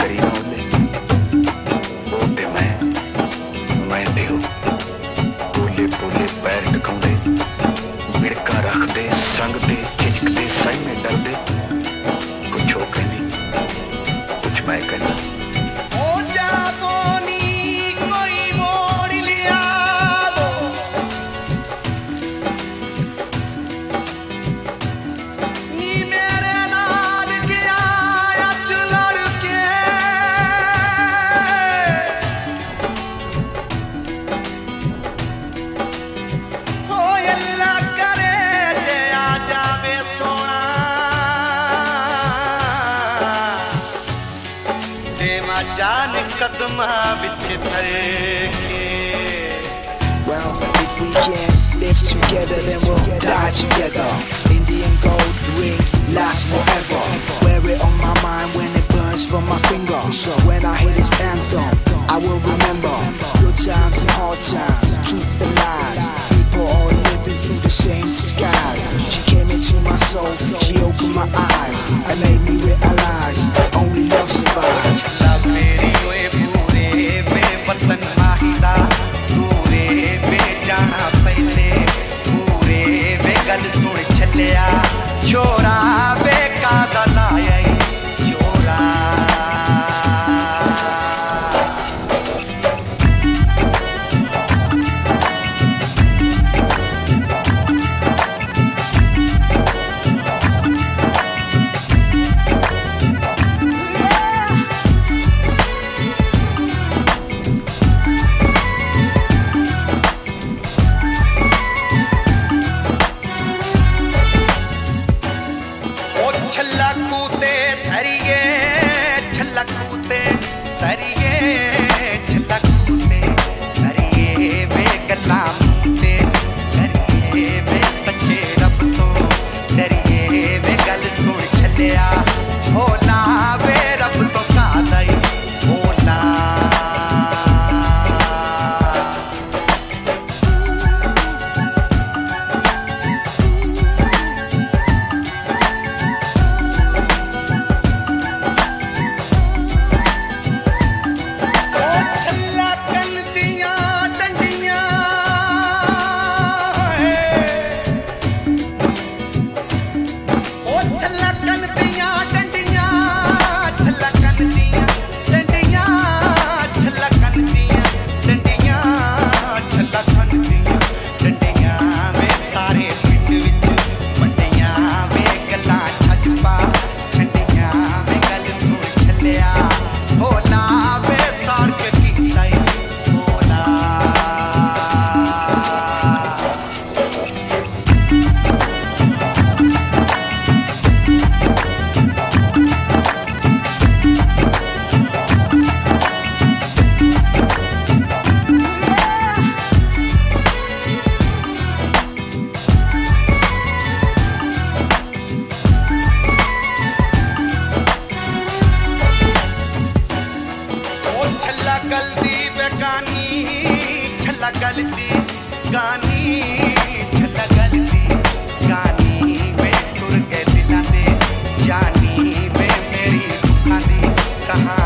पैरी ना ओले ओ ते मैं ते हो पोले पोले पैर टकाउंदे मिड़का रखदे संगदे झिझकदे सही में डरदे कुछ हो कहनी कुछ मैं कहना जान कदमा बिच धर के Well, if we can't live together, then we'll die together. Indian gold ring lasts forever. Wear it on my mind when it burns from my finger. So when I hear this anthem, I will remember good times and hard times, truth and lies. People all living through the same disguise. She came into my soul, she opened my eyes and made me realize only love survives. Love मेरी ओए पूरे बेवतन माहिदा पूरे बेजाना पहले पूरे बेगल सुन छलिया छोरा बेकादा लाया छोरा छलकूते धरिए छलकूते धरिए छलकूते धरिए वे गलामते धरिए वे सच्चे रब तो धरिए वे गल सुन छलिया होला वे रब तो कादई होला गलती बेगानी छला गलती गानी छला गलती गानी वे टुर के दिला दे जानी वे मेरी दुखा दी कहा